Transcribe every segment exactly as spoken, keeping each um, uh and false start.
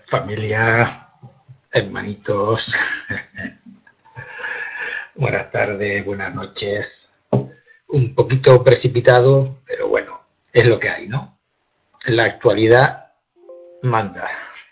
Familia, hermanitos, buenas tardes, buenas noches. Un poquito precipitado, pero bueno, es lo que hay, ¿no? La actualidad manda.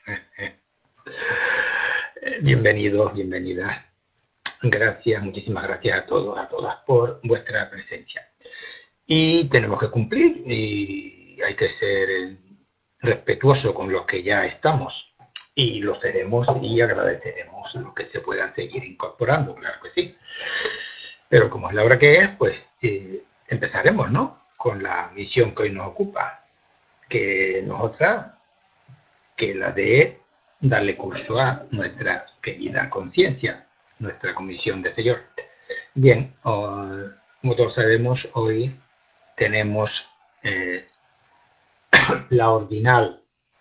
Bienvenidos, bienvenidas. Gracias, muchísimas gracias a todos, a todas por vuestra presencia. Y tenemos que cumplir y hay que ser respetuoso con los que ya estamos. Y lo seremos y agradeceremos a los que se puedan seguir incorporando, claro que sí. Pero como es la hora que es, pues eh, empezaremos, ¿no? Con la misión que hoy nos ocupa, que no es otra que la de darle curso a nuestra querida conciencia, nuestra comisión de Señor. Bien, uh, como todos sabemos, hoy tenemos eh, la ordinal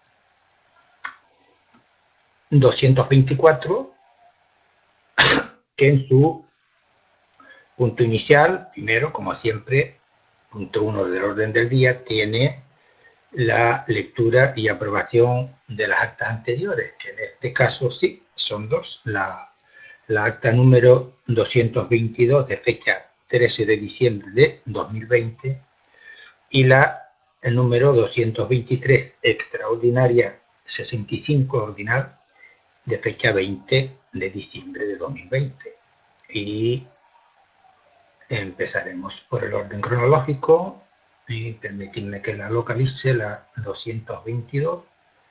doscientos veinticuatro, que en su punto inicial, primero, como siempre, punto uno del orden del día, tiene la lectura y aprobación de las actas anteriores, que en este caso sí, son dos. La, la acta número doscientos veintidós de fecha trece de diciembre de dos mil veinte y la el número doscientos veintitrés extraordinaria sesenta y cinco ordinal de fecha veinte de diciembre de dos mil veinte. Y empezaremos por el orden cronológico y permitidme que la localice, la doscientos veintidós.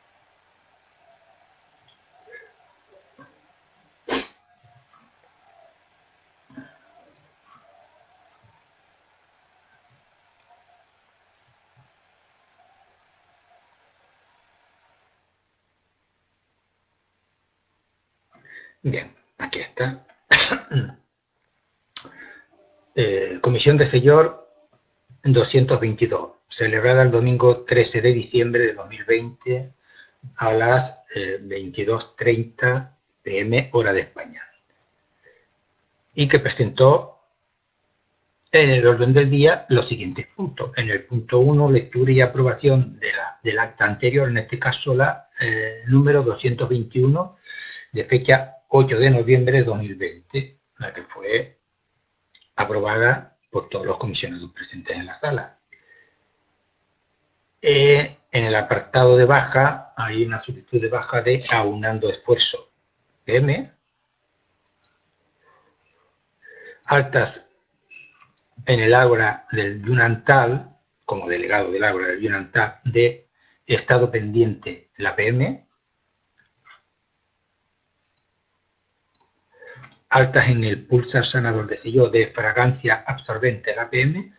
Bien, aquí está. Eh, Comisión de Señor doscientos veintidós, celebrada el domingo trece de diciembre de dos mil veinte a las eh, veintidós treinta pm hora de España, y que presentó en el orden del día los siguientes puntos. En el punto uno, lectura y aprobación de la, del acta anterior, en este caso la eh, número doscientos veintiuno de fecha ocho de noviembre de dos mil veinte, la que fue aprobada por todos los comisionados presentes en la sala. Eh, en el apartado de baja hay una solicitud de baja de aunando esfuerzo P M, altas en el ágora del Yunantal, como delegado del ágora del Yunantal, de estado pendiente la P M, altas en el pulsar sanador de sello de fragancia absorbente la P M,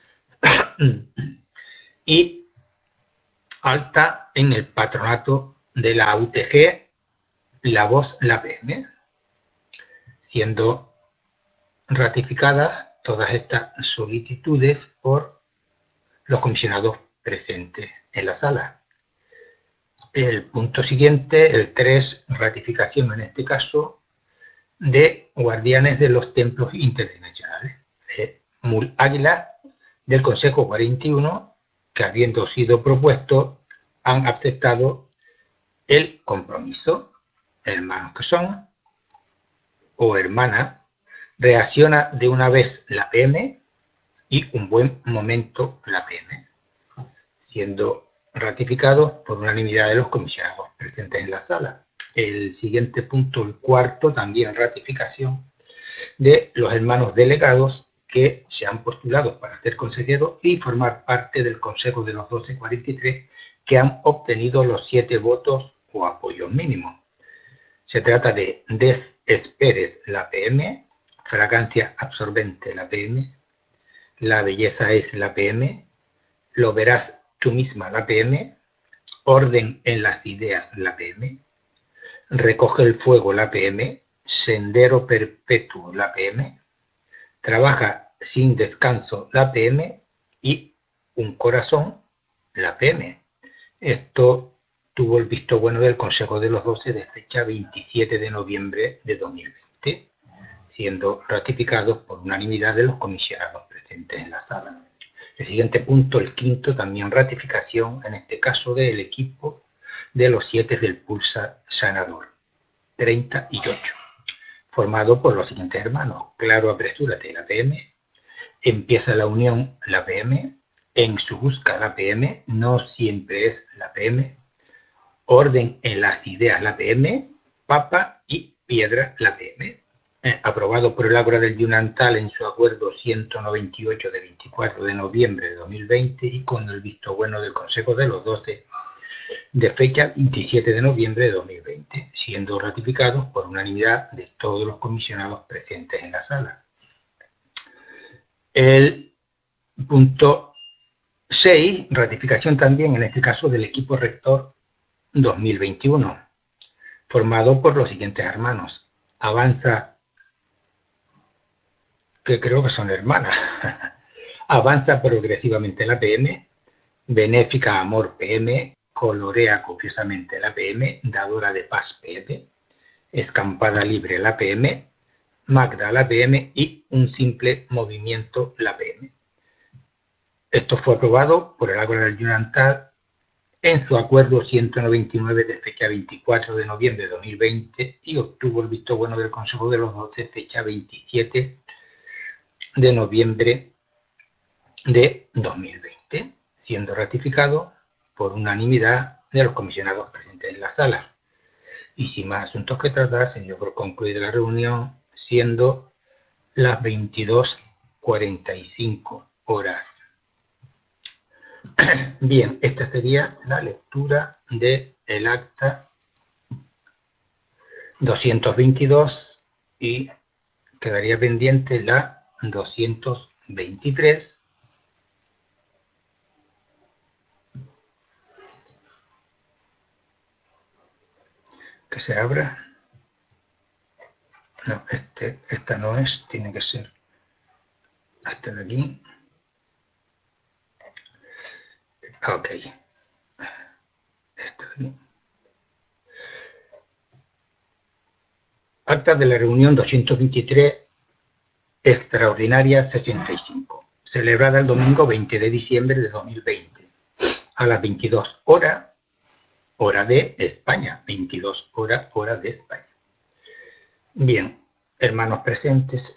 y alta en el patronato de la U T G, la voz la P M, siendo ratificadas todas estas solicitudes por los comisionados presentes en la sala. El punto siguiente, el tres, ratificación en este caso de guardianes de los templos interdimensionales, de Mul Águila del Consejo cuarenta y uno, que habiendo sido propuestos han aceptado el compromiso. Hermanos que son, o hermanas, reacciona de una vez la P M y un buen momento la P M, siendo ratificado por unanimidad de los comisionados presentes en la sala. El siguiente punto, el cuarto, también ratificación de los hermanos delegados que se han postulado para ser consejeros y formar parte del Consejo de los doce cuarenta y tres, que han obtenido los siete votos o apoyos mínimos. Se trata de Des Esperes la P M, Fragancia Absorbente la P M, La Belleza es la P M, Lo Verás tú misma la P M, Orden en las Ideas la P M, Recoge el Fuego la P M, Sendero Perpetuo la P M, Trabaja sin descanso la P M y Un Corazón la P M. Esto tuvo el visto bueno del Consejo de los doce de fecha veintisiete de noviembre de dos mil veinte, siendo ratificados por unanimidad de los comisionados presentes en la sala. El siguiente punto, el quinto, también ratificación, en este caso del equipo de los siete del pulsar sanador, treinta y ocho, formado por los siguientes hermanos. Claro, apresúrate, la P M. Empieza la unión, la P M. En su busca, la P M. No siempre es la P M. Orden en las ideas, la P M. Papa y piedra, la P M. Eh, aprobado por el Ágora del Yunantal en su acuerdo ciento noventa y ocho de veinticuatro de noviembre de dos mil veinte y con el visto bueno del Consejo de los doce de fecha veintisiete de noviembre de dos mil veinte, siendo ratificados por unanimidad de todos los comisionados presentes en la sala. El punto seis, ratificación también en este caso del equipo rector dos mil veintiuno, formado por los siguientes hermanos. Avanza, que creo que son hermanas, avanza progresivamente la P M, benéfica amor P M, colorea copiosamente la P M, dadora de paz P M, escampada libre la P M, Magda la P M y un simple movimiento la P M. Esto fue aprobado por el Ágora del Yunantal en su acuerdo ciento noventa y nueve de fecha veinticuatro de noviembre de dos mil veinte y obtuvo el visto bueno del Consejo de los doce fecha veintisiete de noviembre de dos mil veinte, siendo ratificado por unanimidad de los comisionados presentes en la sala. Y sin más asuntos que tratar, se dio por concluida la reunión, siendo las veintidós cuarenta y cinco horas. Bien, esta sería la lectura del acta doscientos veintidós y quedaría pendiente la doscientos veintitrés, que se abra. No, este, esta no es, tiene que ser esta de aquí. Ok. Esta de aquí. Acta de la reunión doscientos veintitrés, extraordinaria sesenta y cinco, celebrada el domingo veinte de diciembre de dos mil veinte, a las veintidós horas, hora de España, veintidós horas, hora de España. Bien, hermanos presentes,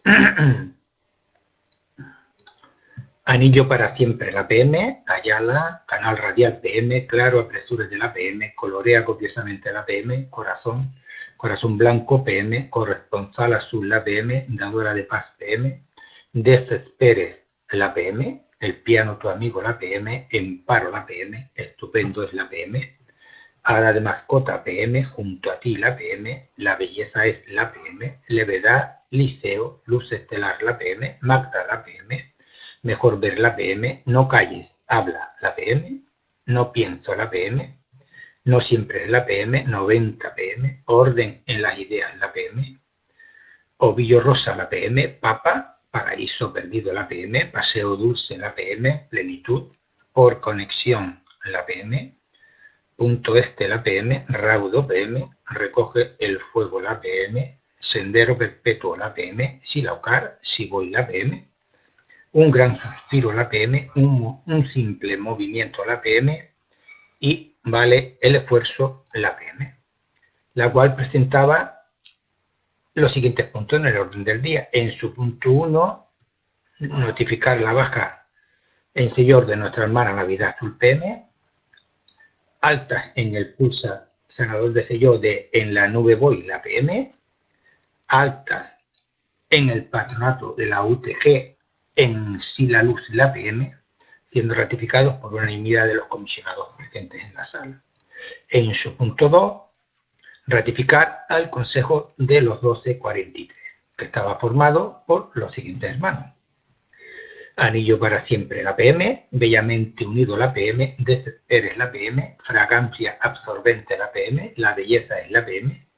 Anillo para siempre la P M, Ayala, canal radial P M, claro, apresures de la P M, colorea copiosamente la P M, corazón, corazón blanco P M, corresponsal azul la P M, dadora de paz P M, desesperes la P M, el piano tu amigo la P M, emparo la P M, estupendo es la P M, hada de mascota P M, junto a ti la P M, la belleza es la P M, levedad, liceo, luz estelar la P M, Magda la P M, mejor ver la P M, no calles, habla la P M, no pienso la P M, no siempre es la P M, noventa P M, orden en las ideas la P M, ovillo rosa la P M, papa, paraíso perdido la P M, paseo dulce la P M, plenitud, por conexión la P M, punto este la P M, raudo P M, recoge el fuego la P M, sendero perpetuo la P M, silaucar, si voy la P M, un gran suspiro la P M, un, un simple movimiento la P M y vale el esfuerzo la P M, la cual presentaba los siguientes puntos en el orden del día. En su punto uno, notificar la baja en señor de nuestra hermana Navidad Azul P M, altas en el pulsa sanador de sello de en la nube voy la P M, altas en el patronato de la U T G en sí la luz la P M, siendo ratificados por unanimidad de los comisionados presentes en la sala. En su punto dos, ratificar al Consejo de los doce cuarenta y tres, que estaba formado por los siguientes hermanos. Anillo para siempre la P M, bellamente unido la P M, desesperes la P M, fragancia absorbente la P M, la belleza es la P M,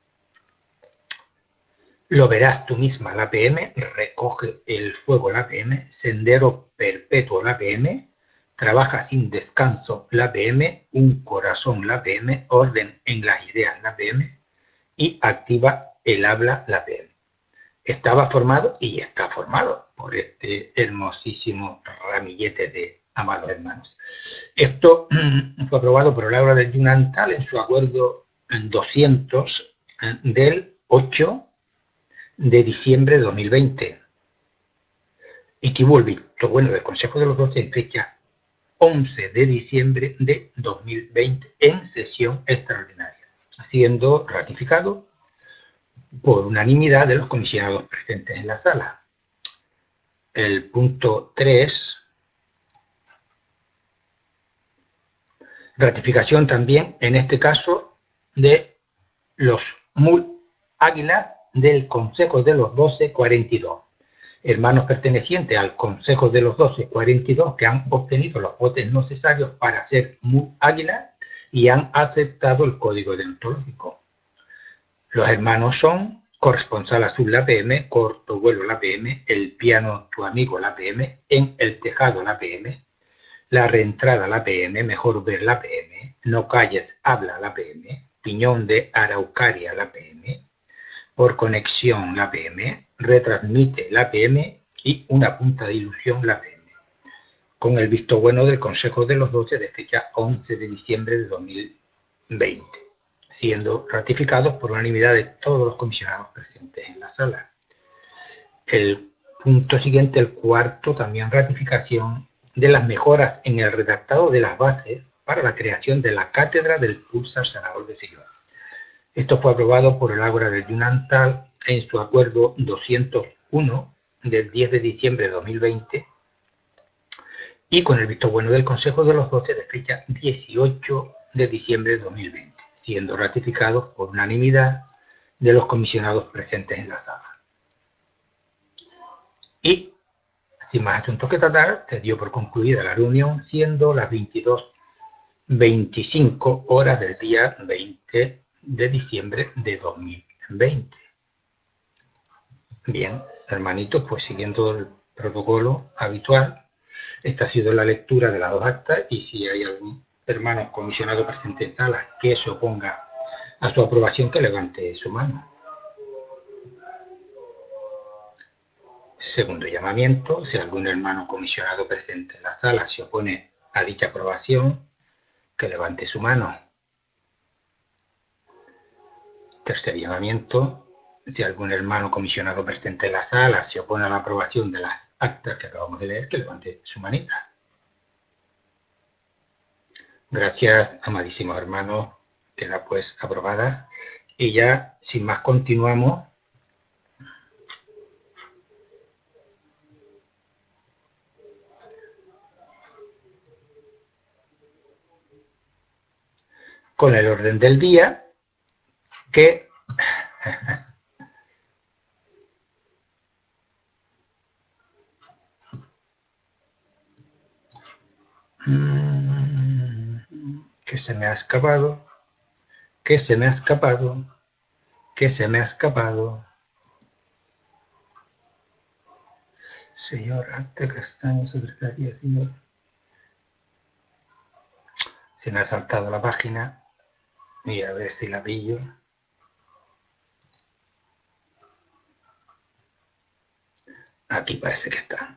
lo verás tú misma la P M, recoge el fuego la P M, sendero perpetuo la P M, trabaja sin descanso la P M, un corazón la P M, orden en las ideas la P M y activa el habla la P M. Estaba formado y está formado por este hermosísimo ramillete de amados hermanos. Esto fue aprobado por el Aula del Yunnan-Tal en su acuerdo doscientos del ocho de diciembre de dos mil veinte. Y que hubo el visto bueno del Consejo de los Doce en fecha once de diciembre de dos mil veinte en sesión extraordinaria, siendo ratificado por unanimidad de los comisionados presentes en la sala. El punto tres, ratificación también, en este caso, de los M U L Águilas del Consejo de los Doce cuarenta y dos. Hermanos pertenecientes al Consejo de los Doce cuarenta y dos que han obtenido los votos necesarios para ser M U L Águilas y han aceptado el código deontológico. Los hermanos son Corresponsal Azul la P M, Corto Vuelo la P M, El Piano Tu Amigo la P M, En el Tejado la P M, La Reentrada la P M, Mejor Ver la P M, No Calles Habla la P M, Piñón de Araucaria la P M, Por Conexión la P M, Retransmite la P M y Una Punta de Ilusión la P M, con el visto bueno del Consejo de los Doce de fecha once de diciembre de dos mil veinte, siendo ratificados por unanimidad de todos los comisionados presentes en la sala. El punto siguiente, el cuarto, también ratificación de las mejoras en el redactado de las bases para la creación de la cátedra del Pulsar Sanador de Sillón. Esto fue aprobado por el Ágora del Yunnan-Tal en su acuerdo doscientos uno del diez de diciembre de dos mil veinte y con el visto bueno del Consejo de los Doce de fecha dieciocho de diciembre de dos mil veinte, siendo ratificados por unanimidad de los comisionados presentes en la sala. Y, sin más asuntos que tratar, se dio por concluida la reunión, siendo las veintidós veinticinco horas del día veinte de diciembre de dos mil veinte. Bien, hermanitos, pues siguiendo el protocolo habitual, esta ha sido la lectura de las dos actas y si hay algún hermano comisionado presente en sala que se oponga a su aprobación, que levante su mano. Segundo llamamiento, si algún hermano comisionado presente en la sala se opone a dicha aprobación, que levante su mano. Tercer llamamiento, si algún hermano comisionado presente en la sala se opone a la aprobación de las actas que acabamos de leer, que levante su manita. Gracias, amadísimos hermanos, queda pues aprobada. Y ya, sin más, continuamos con el orden del día, que que se me ha escapado, que se me ha escapado, que se me ha escapado. Señor Arte Castaño, secretaria, señor. Se me ha saltado la página. Mira, a ver si la pillo. Aquí parece que está.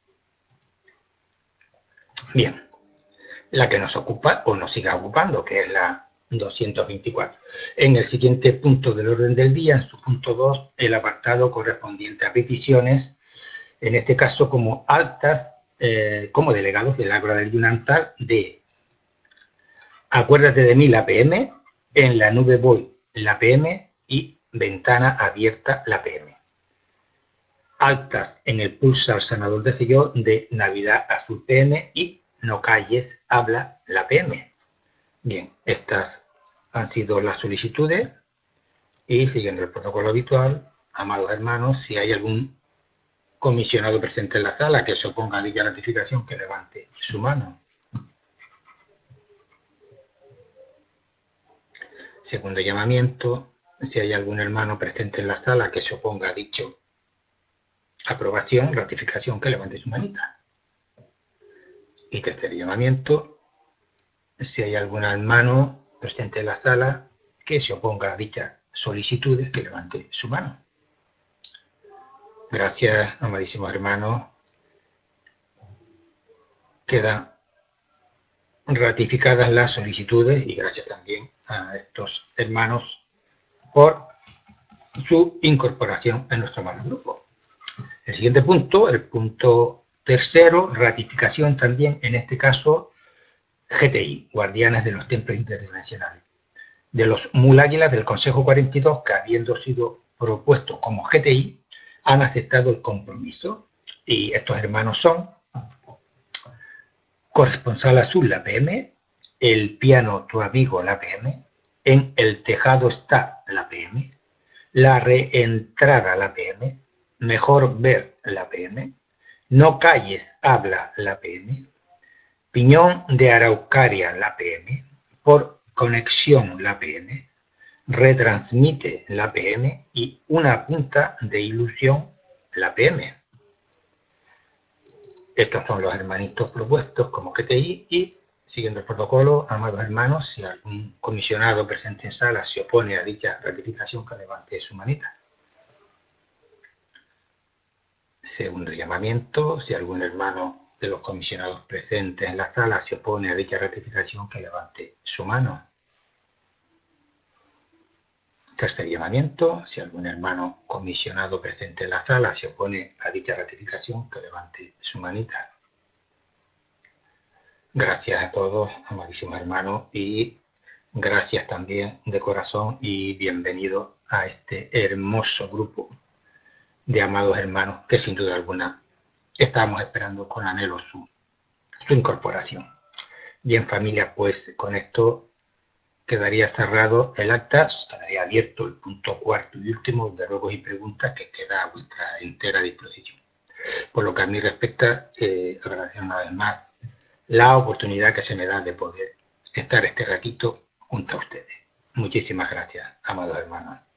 Bien. La que nos ocupa o nos siga ocupando, que es la doscientos veinticuatro. En el siguiente punto del orden del día, en su punto dos, el apartado correspondiente a peticiones, en este caso como altas, eh, como delegados del Ágora del Yunnan-Tal de Acuérdate de mí la P M, En la nube voy la P M y Ventana abierta la P M. Altas en el Pulsar Sanador de Sillón de Navidad Azul P M y No Calles Habla la P M. Bien, estas han sido las solicitudes y siguiendo el protocolo habitual, amados hermanos, si hay algún comisionado presente en la sala que se oponga a dicha ratificación, que levante su mano. Segundo llamamiento, si hay algún hermano presente en la sala que se oponga a dicho aprobación, ratificación, que levante su manita. Y tercer llamamiento, si hay algún hermano presente en la sala que se oponga a dichas solicitudes, que levante su mano. Gracias, amadísimos hermanos. Queda ratificadas las solicitudes y gracias también a estos hermanos por su incorporación en nuestro amado grupo. El siguiente punto, el punto tercero, ratificación también, en este caso, G T I, Guardianes de los Templos Interdimensionales, de los Muláguilas del Consejo cuarenta y dos, que habiendo sido propuestos como G T I, han aceptado el compromiso. Y estos hermanos son Corresponsal Azul, la P M, El Piano Tu Amigo, la P M, En el Tejado Está, la P M, La Reentrada, la P M, Mejor Ver, la P M, No Calles, Habla, la P M, Piñón de Araucaria, la P M, Por Conexión, la P M, Retransmite, la P M y Una Punta de Ilusión, la P M. Estos son los hermanitos propuestos como G T I y, siguiendo el protocolo, amados hermanos, si algún comisionado presente en sala se opone a dicha ratificación, que levante su manita. Segundo llamamiento, si algún hermano de los comisionados presentes en la sala se opone a dicha ratificación, que levante su mano. Tercer llamamiento, si algún hermano comisionado presente en la sala se opone a dicha ratificación, que levante su manita. Gracias a todos, amadísimos hermanos, y gracias también de corazón y bienvenidos a este hermoso grupo de amados hermanos que sin duda alguna estamos esperando con anhelo su, su incorporación. Bien, familia, pues con esto quedaría cerrado el acta, quedaría abierto el punto cuarto y último de ruegos y preguntas, que queda a vuestra entera disposición. Por lo que a mí respecta, eh, agradecer una vez más la oportunidad que se me da de poder estar este ratito junto a ustedes. Muchísimas gracias, amados hermanos.